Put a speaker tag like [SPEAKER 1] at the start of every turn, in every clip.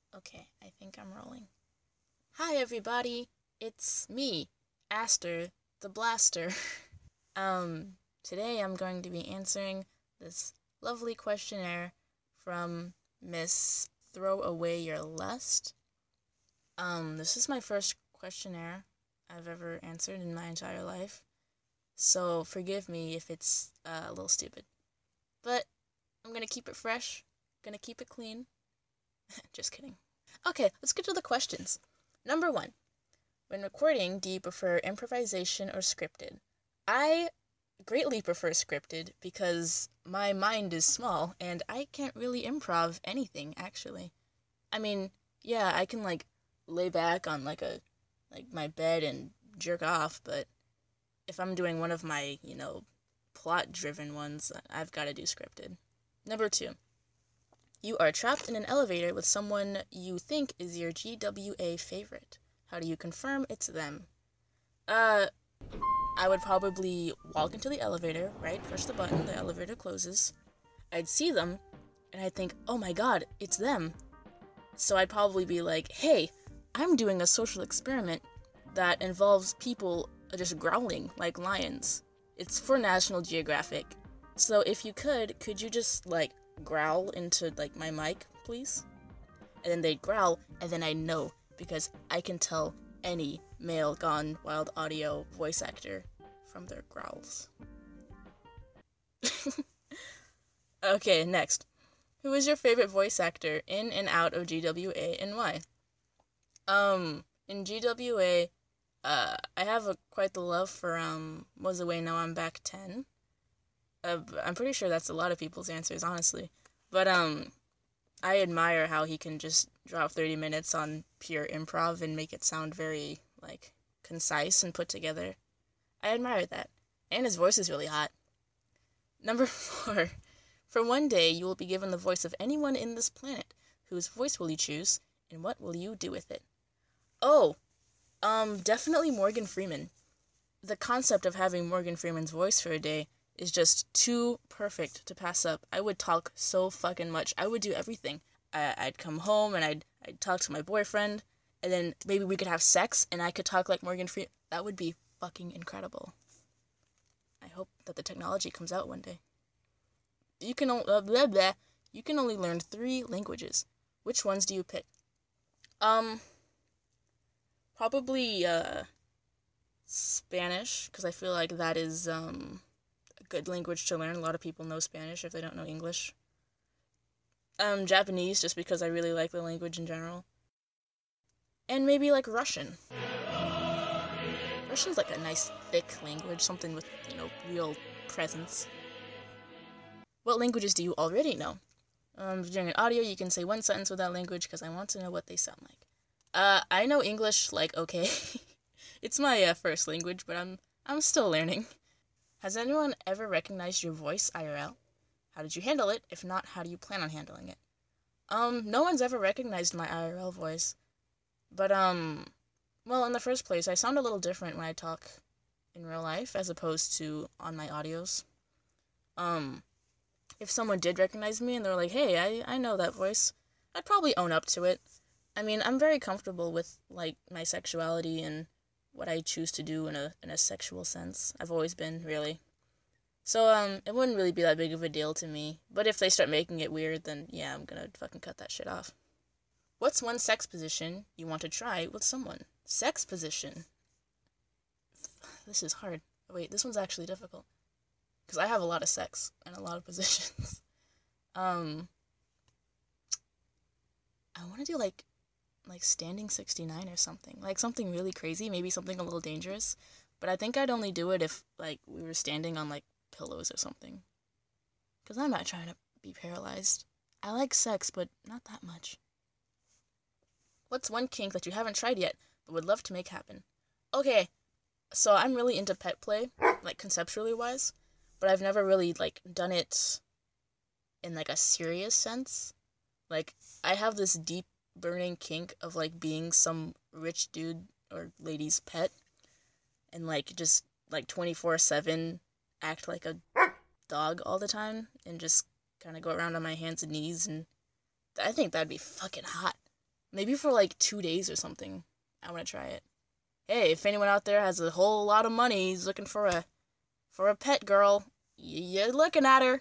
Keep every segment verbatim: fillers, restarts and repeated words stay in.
[SPEAKER 1] Okay, I think I'm rolling. Hi, everybody. It's me, Aster, the Blaster. um, Today I'm going to be answering this lovely questionnaire from Miss Throw Away Your Lust. Um, this is my first questionnaire I've ever answered in my entire life, so forgive me if it's uh, a little stupid. But I'm gonna keep it fresh, gonna keep it clean. Just kidding. Okay, let's get to the questions. Number one. When recording, do you prefer improvisation or scripted? I greatly prefer scripted because my mind is small and I can't really improv anything, actually. I mean, yeah, I can like lay back on like a like my bed and jerk off, but if I'm doing one of my, you know, plot-driven ones, I've got to do scripted. Number two. You are trapped in an elevator with someone you think is your G W A favorite. How do you confirm it's them? Uh, I would probably walk into the elevator, right? Push the button, the elevator closes. I'd see them, and I'd think, oh my god, it's them. So I'd probably be like, hey, I'm doing a social experiment that involves people just growling like lions. It's for National Geographic. So if you could, could you just, like, growl into, like, my mic, please? And then they'd growl, and then I know, because I can tell any male Gone Wild Audio voice actor from their growls. Okay, next. Who is your favorite voice actor in and out of G W A and why? Um, in G W A, uh, I have a, quite the love for, um, Was Away Now I'm Back ten. Uh, I'm pretty sure that's a lot of people's answers, honestly. But, um, I admire how he can just drop thirty minutes on pure improv and make it sound very, like, concise and put together. I admire that. And his voice is really hot. Number four. For one day, you will be given the voice of anyone in this planet. Whose voice will you choose, and what will you do with it? Oh, um, definitely Morgan Freeman. The concept of having Morgan Freeman's voice for a day is just too perfect to pass up. I would talk so fucking much. I would do everything. I, I'd come home and I'd I'd talk to my boyfriend, and then maybe we could have sex, and I could talk like Morgan Freeman. That would be fucking incredible. I hope that the technology comes out one day. You can only uh, blah, blah. You can only learn three languages. Which ones do you pick? Um, probably uh, Spanish, because I feel like that is um a good language to learn. A lot of people know Spanish if they don't know English. Um, Japanese, just because I really like the language in general. And maybe like Russian. Russian's like a nice thick language, something with, you know, real presence. What languages do you already know? Um, during an audio, you can say one sentence with that language because I want to know what they sound like. Uh, I know English like okay. It's my uh, first language, but I'm I'm still learning. Has anyone ever recognized your voice I R L? How did you handle it? If not, how do you plan on handling it? Um, no one's ever recognized my I R L voice. But, um, well, in the first place, I sound a little different when I talk in real life as opposed to on my audios. Um, if someone did recognize me and they're like, hey, I, I know that voice, I'd probably own up to it. I mean, I'm very comfortable with, like, my sexuality and what I choose to do in a in a sexual sense. I've always been, really. So, um, it wouldn't really be that big of a deal to me. But if they start making it weird, then yeah, I'm gonna fucking cut that shit off. What's one sex position you want to try with someone? Sex position? This is hard. Oh, wait, this one's actually difficult. Because I have a lot of sex and a lot of positions. um, I want to do, like, like standing sixty-nine or something. Like, something really crazy, maybe something a little dangerous. But I think I'd only do it if, like, we were standing on, like, pillows or something. Because I'm not trying to be paralyzed. I like sex, but not that much. What's one kink that you haven't tried yet, but would love to make happen? Okay, so I'm really into pet play, like, conceptually wise. But I've never really, like, done it in, like, a serious sense. Like, I have this deep burning kink of, like, being some rich dude or lady's pet and, like, just, like, twenty-four seven act like a dog all the time and just kind of go around on my hands and knees, and I think that'd be fucking hot. Maybe for like two days or something. I want to try it. Hey, if anyone out there has a whole lot of money, is looking for a for a pet girl, you're looking at her.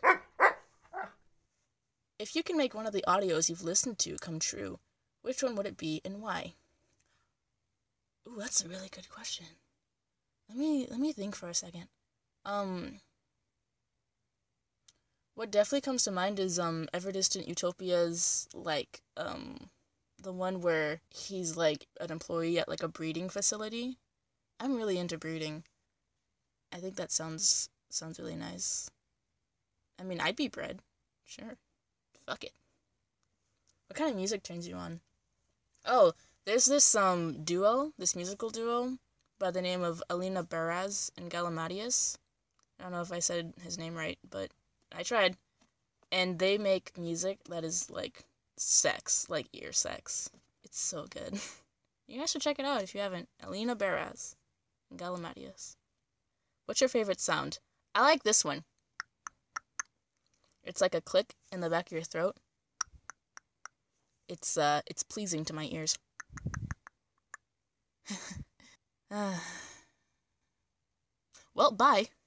[SPEAKER 1] If you can make one of the audios you've listened to come true, which one would it be and why? Ooh, that's a really good question. Let me let me think for a second. Um, what definitely comes to mind is um Everdistant Utopia's like um the one where he's like an employee at like a breeding facility. I'm really into breeding. I think that sounds sounds really nice. I mean, I'd be bred. Sure. Fuck it. What kind of music turns you on? Oh, there's this um duo, this musical duo by the name of Alina Baraz and Galimatius. I don't know if I said his name right, but I tried. And they make music that is like sex, like ear sex. It's so good. You guys should check it out if you haven't. Alina Baraz and Galimatius. What's your favorite sound? I like this one. It's like a click in the back of your throat. It's uh, it's pleasing to my ears. Well, bye.